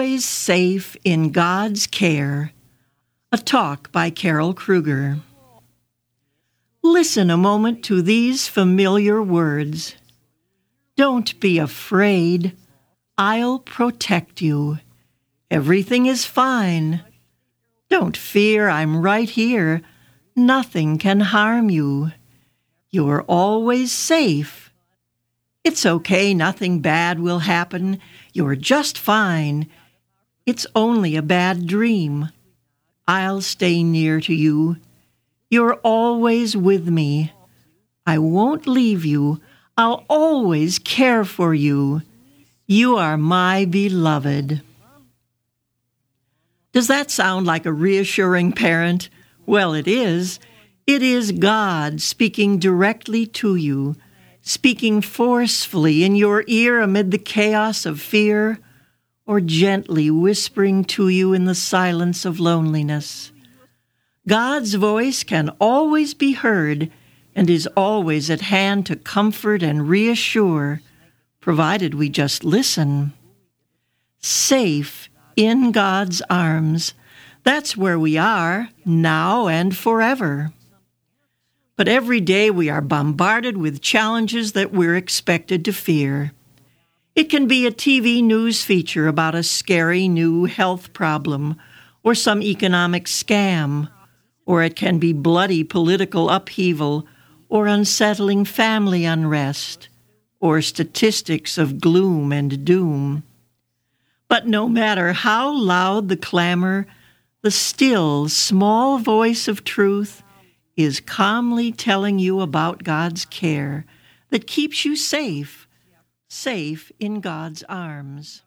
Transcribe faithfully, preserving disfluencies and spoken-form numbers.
Always Safe in God's Care. A talk by Carol Kruger. Listen a moment to these familiar words. Don't be afraid. I'll protect you. Everything is fine. Don't fear, I'm right here. Nothing can harm you. You're always safe. It's okay, nothing bad will happen. You're just fine. It's only a bad dream. I'll stay near to you. You're always with me. I won't leave you. I'll always care for you. You are my beloved. Does that sound like a reassuring parent? Well, it is. It is God speaking directly to you, speaking forcefully in your ear amid the chaos of fear, or gently whispering to you in the silence of loneliness. God's voice can always be heard and is always at hand to comfort and reassure, provided we just listen. Safe in God's arms, that's where we are, now and forever. But every day we are bombarded with challenges that we're expected to fear. It can be a T V news feature about a scary new health problem or some economic scam, or it can be bloody political upheaval or unsettling family unrest, or statistics of gloom and doom. But no matter how loud the clamor, the still, small voice of truth is calmly telling you about God's care that keeps you safe, safe in God's arms.